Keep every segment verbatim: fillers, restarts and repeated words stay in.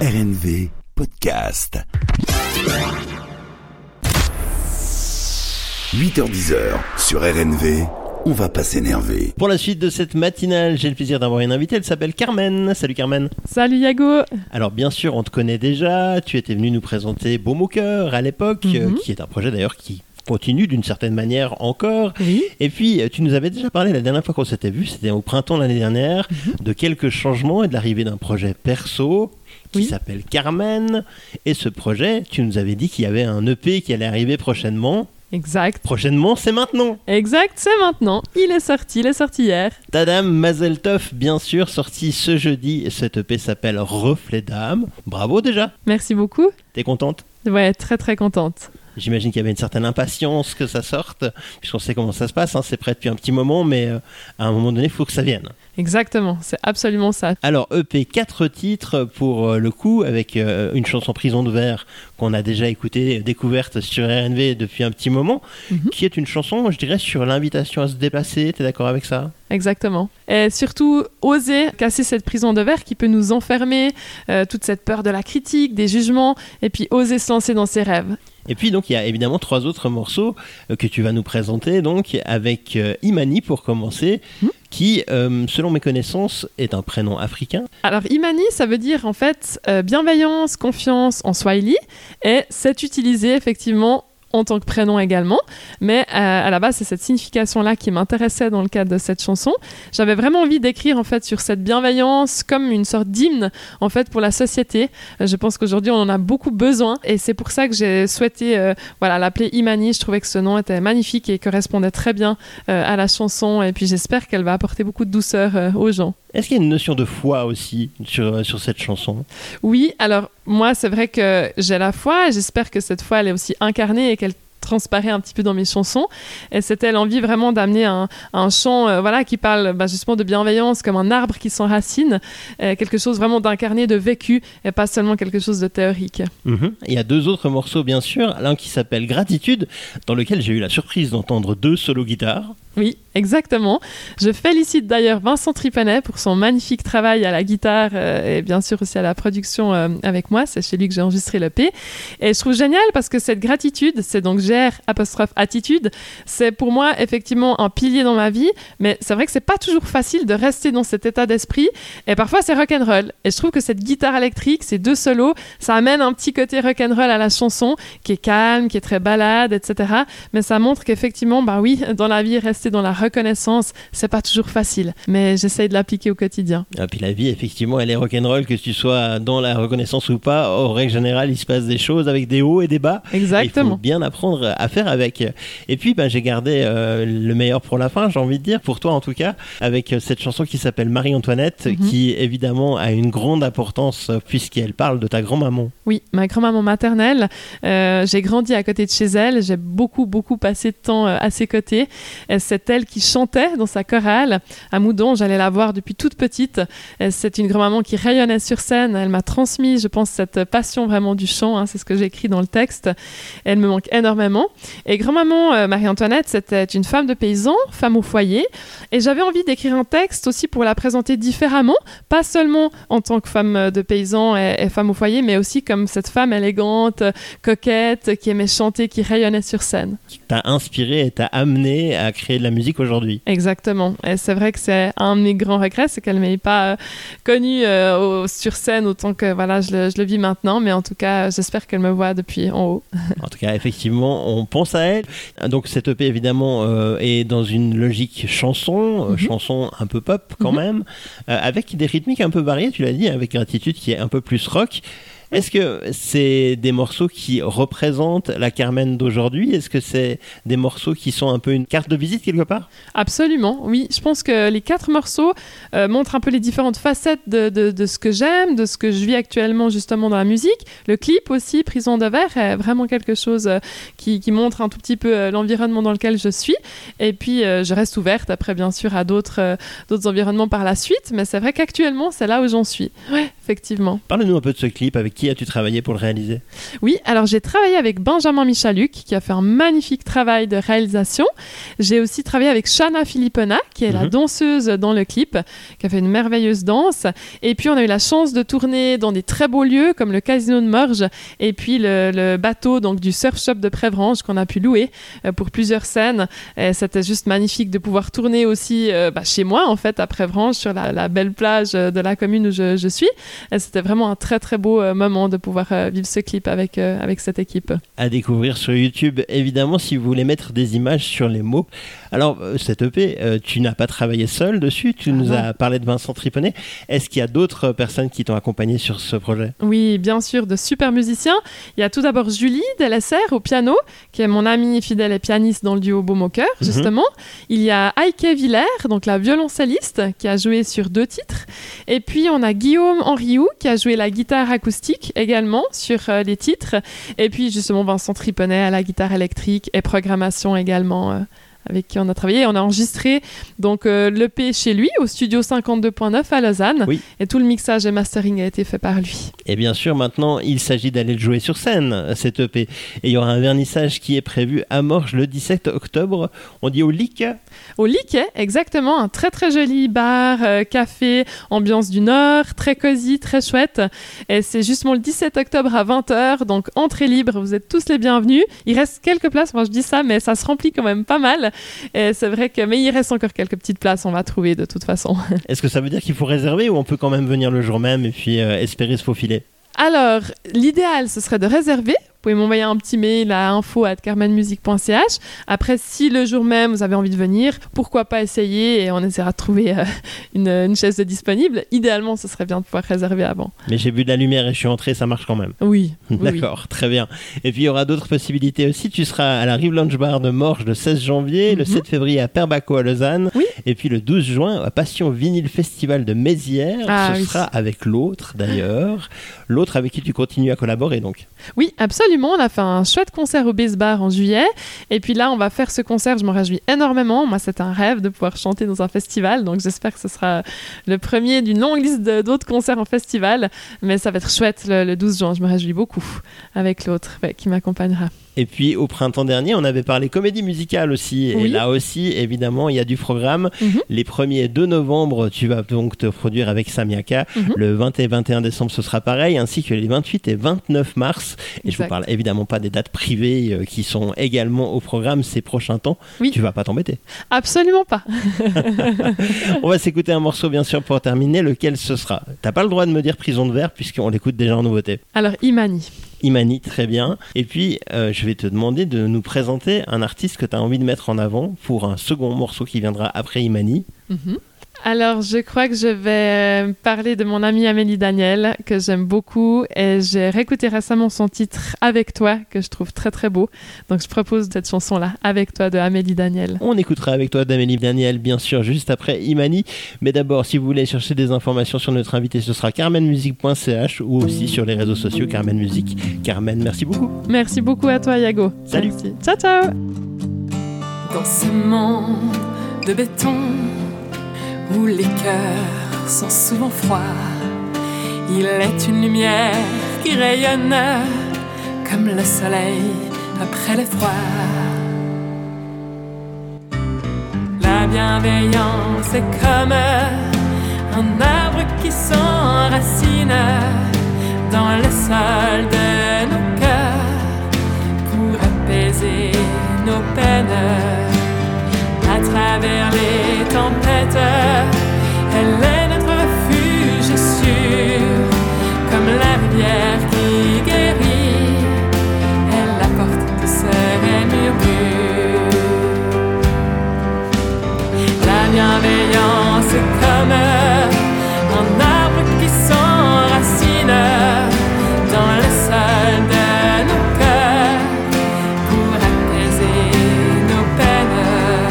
R N V Podcast. huit heures dix sur R N V, on va pas s'énerver. Pour la suite de cette matinale, j'ai le plaisir d'avoir une invitée, elle s'appelle Carmen. Salut Carmen. Salut Yago. Alors bien sûr, on te connaît déjà, tu étais venue nous présenter Baume au cœur à l'époque, mm-hmm. euh, qui est un projet d'ailleurs qui continue d'une certaine manière encore. Oui. Et puis, tu nous avais déjà parlé la dernière fois qu'on s'était vu, c'était au printemps l'année dernière, mm-hmm. de quelques changements et de l'arrivée d'un projet perso qui oui. s'appelle Carmen. Et ce projet, tu nous avais dit qu'il y avait un E P qui allait arriver prochainement. Exact. Prochainement, c'est maintenant. Exact, c'est maintenant. Il est sorti, il est sorti hier. Tadam, Mazel Tov, bien sûr, sorti ce jeudi. Cet E P s'appelle Reflet d'âme. Bravo déjà. Merci beaucoup. T'es contente ? Ouais, très très contente. J'imagine qu'il y avait une certaine impatience que ça sorte, puisqu'on sait comment ça se passe, hein, c'est prêt depuis un petit moment, mais euh, à un moment donné, il faut que ça vienne. Exactement, c'est absolument ça. Alors, E P, quatre titres pour euh, le coup, avec euh, une chanson Prison de verre qu'on a déjà écoutée, découverte sur R N V depuis un petit moment, mm-hmm. qui est une chanson, je dirais, sur l'invitation à se déplacer. T'es d'accord avec ça ? Exactement. Et surtout, oser casser cette prison de verre qui peut nous enfermer, euh, toute cette peur de la critique, des jugements, et puis oser se lancer dans ses rêves. Et puis donc il y a évidemment trois autres morceaux euh, que tu vas nous présenter, donc avec euh, Imani pour commencer, mmh. qui euh, selon mes connaissances est un prénom africain. Alors Imani, ça veut dire en fait euh, bienveillance, confiance en Swahili, et c'est utilisé effectivement en tant que prénom également, mais euh, à la base c'est cette signification-là qui m'intéressait dans le cadre de cette chanson. J'avais vraiment envie d'écrire en fait sur cette bienveillance comme une sorte d'hymne en fait pour la société. Euh, je pense qu'aujourd'hui on en a beaucoup besoin et c'est pour ça que j'ai souhaité euh, voilà, l'appeler Imani. Je trouvais que ce nom était magnifique et correspondait très bien euh, à la chanson et puis j'espère qu'elle va apporter beaucoup de douceur euh, aux gens. Est-ce qu'il y a une notion de foi aussi sur, sur cette chanson ? Oui, alors moi c'est vrai que j'ai la foi et j'espère que cette foi elle est aussi incarnée et qu'elle transparaît un petit peu dans mes chansons et c'était l'envie vraiment d'amener un, un chant euh, voilà, qui parle bah, justement de bienveillance comme un arbre qui s'enracine, euh, quelque chose vraiment d'incarné, de vécu et pas seulement quelque chose de théorique. Mmh. Il y a deux autres morceaux bien sûr, l'un qui s'appelle Gratitude dans lequel j'ai eu la surprise d'entendre deux solos guitares. Oui, exactement. Je félicite d'ailleurs Vincent Tripanet pour son magnifique travail à la guitare euh, et bien sûr aussi à la production euh, avec moi. C'est chez lui que j'ai enregistré l'E P. Et je trouve génial parce que cette gratitude, c'est donc G R apostrophe attitude, c'est pour moi effectivement un pilier dans ma vie, mais c'est vrai que c'est pas toujours facile de rester dans cet état d'esprit et parfois c'est rock'n'roll. Et je trouve que cette guitare électrique, ces deux solos, ça amène un petit côté rock'n'roll à la chanson qui est calme, qui est très balade, et cetera. Mais ça montre qu'effectivement, bah oui, dans la vie, rester dans la reconnaissance, c'est pas toujours facile, mais j'essaye de l'appliquer au quotidien. Et puis la vie, effectivement, elle est rock'n'roll, que tu sois dans la reconnaissance ou pas. En règle générale, il se passe des choses avec des hauts et des bas. Exactement. Il faut bien apprendre à faire avec. Et puis, ben, j'ai gardé euh, le meilleur pour la fin, j'ai envie de dire, pour toi en tout cas, avec cette chanson qui s'appelle Marie-Antoinette, mm-hmm. qui évidemment a une grande importance puisqu'elle parle de ta grand-maman. Oui, ma grand-maman maternelle. Euh, j'ai grandi à côté de chez elle. J'ai beaucoup, beaucoup passé de temps euh, à ses côtés. Et c'est elle qui chantait dans sa chorale à Moudon. J'allais la voir depuis toute petite. C'est une grand-maman qui rayonnait sur scène. Elle m'a transmis, je pense, cette passion vraiment du chant. Hein, c'est ce que j'ai écrit dans le texte. Elle me manque énormément. Et grand-maman euh, Marie-Antoinette, c'était une femme de paysan, femme au foyer. Et j'avais envie d'écrire un texte aussi pour la présenter différemment, pas seulement en tant que femme de paysan et, et femme au foyer, mais aussi comme cette femme élégante, coquette, qui aimait chanter, qui rayonnait sur scène. Qui t'a inspiré et t'a amené à créer de la musique aujourd'hui. Exactement. Et c'est vrai que c'est un de mes grands regrets, c'est qu'elle ne m'ait pas euh, connue euh, au, sur scène autant que voilà, je le, je le vis maintenant. Mais en tout cas, j'espère qu'elle me voit depuis en haut. En tout cas, effectivement, on pense à elle. Donc cette E P, évidemment, euh, est dans une logique chanson, euh, mm-hmm. chanson un peu pop quand mm-hmm. même, euh, avec des rythmiques un peu variées, tu l'as dit, avec Gratitude qui est un peu plus rock. Est-ce que c'est des morceaux qui représentent la Carmen d'aujourd'hui ? Est-ce que c'est des morceaux qui sont un peu une carte de visite quelque part ? Absolument, oui. Je pense que les quatre morceaux euh, montrent un peu les différentes facettes de, de, de ce que j'aime, de ce que je vis actuellement justement dans la musique. Le clip aussi, Prison de verre, est vraiment quelque chose euh, qui, qui montre un tout petit peu euh, l'environnement dans lequel je suis. Et puis, euh, je reste ouverte après, bien sûr, à d'autres, euh, d'autres environnements par la suite. Mais c'est vrai qu'actuellement, c'est là où j'en suis. Ouais. effectivement. Parle-nous un peu de ce clip, avec qui as-tu travaillé pour le réaliser ? Oui, alors j'ai travaillé avec Benjamin Michaluc qui a fait un magnifique travail de réalisation. J'ai aussi travaillé avec Shana Filippona qui est mm-hmm. la danseuse dans le clip, qui a fait une merveilleuse danse. Et puis on a eu la chance de tourner dans des très beaux lieux comme le Casino de Morges et puis le, le bateau donc, du Surf Shop de Prévrange qu'on a pu louer euh, pour plusieurs scènes. Et c'était juste magnifique de pouvoir tourner aussi euh, bah, chez moi en fait à Prévrange sur la, la belle plage de la commune où je, je suis. Et c'était vraiment un très très beau euh, moment de pouvoir euh, vivre ce clip avec, euh, avec cette équipe. À découvrir sur YouTube, évidemment, si vous voulez mettre des images sur les mots. Alors, euh, cette E P, euh, tu n'as pas travaillé seul dessus, tu ah nous non. as parlé de Vincent Triponnet. Est-ce qu'il y a d'autres personnes qui t'ont accompagné sur ce projet ? Oui, bien sûr, de super musiciens. Il y a tout d'abord Julie Delesser au piano, qui est mon amie fidèle et pianiste dans le duo Baume au cœur, mm-hmm. justement. Il y a Heike Villers, donc la violoncelliste, qui a joué sur deux titres. Et puis, on a Guillaume Henriou, qui a joué la guitare acoustique également sur euh, les titres. Et puis, justement, Vincent Triponnet à la guitare électrique et programmation également. Euh, avec qui on a travaillé. On a enregistré donc, euh, l'E P chez lui, au studio cinquante-deux neuf à Lausanne. Oui. Et tout le mixage et mastering a été fait par lui. Et bien sûr, maintenant, il s'agit d'aller le jouer sur scène, cet E P. Et il y aura un vernissage qui est prévu à Morges le dix-sept octobre. On dit au Lick. Au Lick, exactement. Un très, très joli bar, euh, café, ambiance du Nord, très cosy, très chouette. Et c'est justement le dix-sept octobre à vingt heures. Donc, entrée libre, vous êtes tous les bienvenus. Il reste quelques places, moi je dis ça, mais ça se remplit quand même pas mal. Et c'est vrai que, mais il reste encore quelques petites places, on va trouver de toute façon. Est-ce que ça veut dire qu'il faut réserver ou on peut quand même venir le jour même et puis euh, espérer se faufiler ? Alors, l'idéal, ce serait de réserver. Vous pouvez m'envoyer un petit mail à info arobase carmen musique point c h. Après, si le jour même, vous avez envie de venir, pourquoi pas essayer et on essaiera de trouver euh, une, une chaise de disponible. Idéalement, ce serait bien de pouvoir réserver avant. Mais j'ai vu de la lumière et je suis entré, ça marche quand même. Oui. D'accord, oui. Très bien. Et puis, il y aura d'autres possibilités aussi. Tu seras à la Rive Lounge Bar de Morges le seize janvier, mm-hmm. le sept février à Perbaco à Lausanne. Oui. Et puis, le douze juin, à Passion Vinyl Festival de Mézières. Ah, Ce oui. sera avec l'autre, d'ailleurs. L'autre avec qui tu continues à collaborer, donc. Oui, absolument. On a fait un chouette concert au Bass Bar en juillet. Et puis là, on va faire ce concert. Je m'en réjouis énormément. Moi, c'est un rêve de pouvoir chanter dans un festival. Donc, j'espère que ce sera le premier d'une longue liste de, d'autres concerts en festival. Mais ça va être chouette le, le douze juin. Je me réjouis beaucoup avec l'autre ouais, qui m'accompagnera. Et puis au printemps dernier, on avait parlé comédie musicale aussi. Oui. Et là aussi, évidemment, il y a du programme. Mm-hmm. Les premier et deux novembre, tu vas donc te produire avec Samiaka. Mm-hmm. Le vingt et vingt et un décembre, ce sera pareil, ainsi que les vingt-huit et vingt-neuf mars. Et exact. Je vous parle évidemment pas des dates privées euh, qui sont également au programme ces prochains temps. Oui. Tu vas pas t'embêter. Absolument pas. On va s'écouter un morceau, bien sûr, pour terminer. Lequel ce sera ? T'as pas le droit de me dire Prison de verre, puisqu'on l'écoute déjà en nouveauté. Alors, Imani. Imani, très bien. Et puis, euh, je vais te demander de nous présenter un artiste que tu as envie de mettre en avant pour un second morceau qui viendra après Imani. Mm-hmm. Alors, je crois que je vais parler de mon amie Amélie Daniel, que j'aime beaucoup. Et j'ai réécouté récemment son titre « Avec toi », que je trouve très très beau. Donc, je propose cette chanson-là, « Avec toi » de Amélie Daniel. On écoutera « Avec toi » d'Amélie Daniel, bien sûr, juste après Imani. Mais d'abord, si vous voulez chercher des informations sur notre invité, ce sera carmen musique point c h ou aussi sur les réseaux sociaux Carmen Musique. Carmen, merci beaucoup. Merci beaucoup à toi, Yago. Salut. Merci. Ciao, ciao. Dans ce monde de béton où les cœurs sont souvent froids, il est une lumière qui rayonne comme le soleil après le froid. La bienveillance est comme un arbre qui s'enracine dans le sol de nos cœurs pour apaiser nos peines. À travers les tempêtes, elle est notre refuge sûr, comme la rivière qui guérit, elle apporte douceur et murmure. La bienveillance est comme un arbre qui s'enracine dans le sol de nos cœurs pour apaiser nos peines.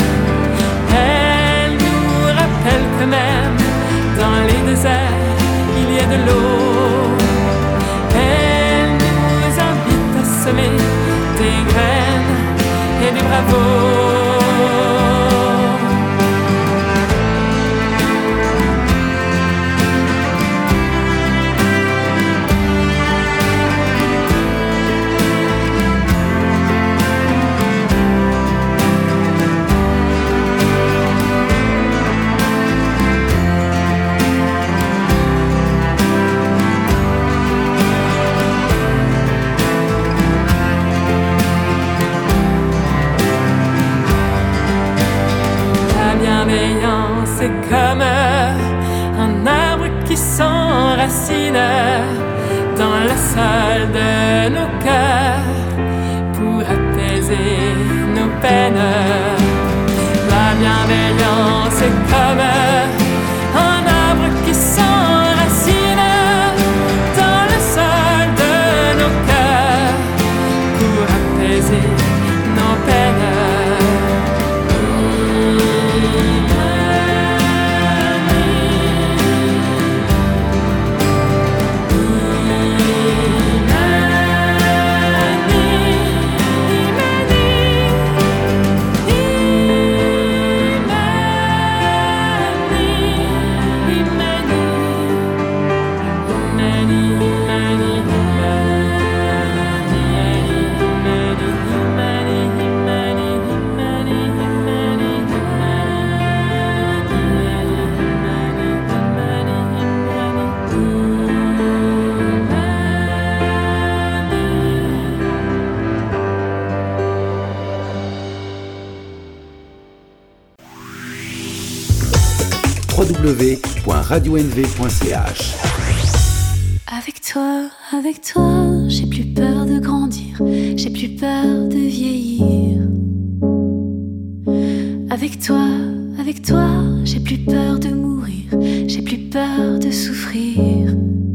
Elle nous rappelle que même dans les déserts, il y a de l'eau. Elle nous invite à semer des graines et du bravo. s'enracine dans le sol de nos cœurs pour apaiser nos peines. La bienveillance est comme un arbre qui s'enracine dans le sol de nos cœurs pour apaiser nos peines. w w w point radio n v point c h. Avec toi, avec toi, j'ai plus peur de grandir, j'ai plus peur de vieillir. Avec toi, avec toi, j'ai plus peur de mourir, j'ai plus peur de souffrir.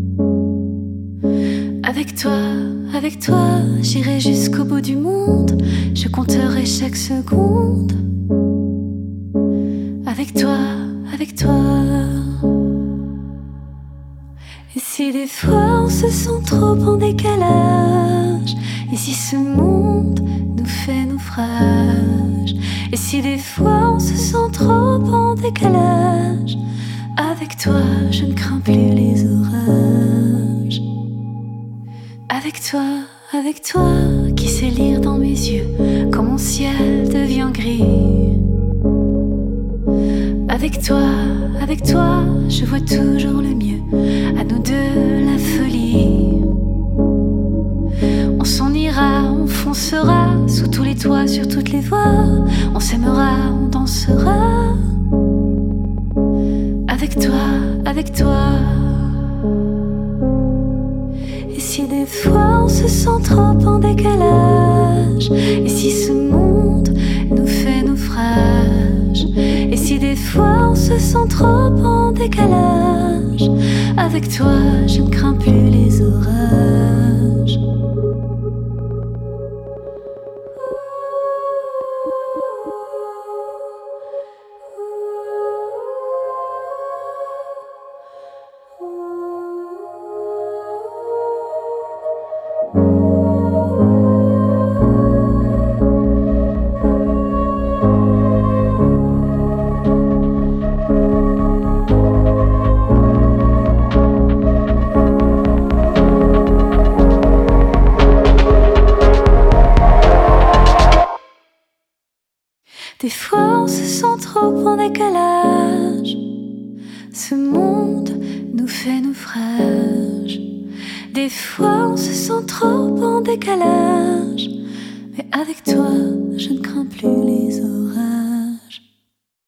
Avec toi, avec toi, j'irai jusqu'au bout du monde, je compterai chaque seconde. Avec toi, avec toi. Et si des fois on se sent trop en décalage, et si ce monde nous fait naufrage, et si des fois on se sent trop en décalage, avec toi je ne crains plus les orages. Avec toi, avec toi, qui sait lire dans mes yeux quand mon ciel devient gris. Avec toi, avec toi, je vois toujours le mieux, à nous deux la folie. On s'en ira, on foncera, sous tous les toits, sur toutes les voies. On s'aimera, on dansera. Avec toi, avec toi. Et si des fois on se sent trop en décalage, et si ce monde nous fait naufrage, et si des fois on se sent trop en décalage, avec toi je ne crains plus les orages. Des fois on se sent trop en décalage, ce monde nous fait naufrage. Des fois on se sent trop en décalage, mais avec toi je ne crains plus les orages.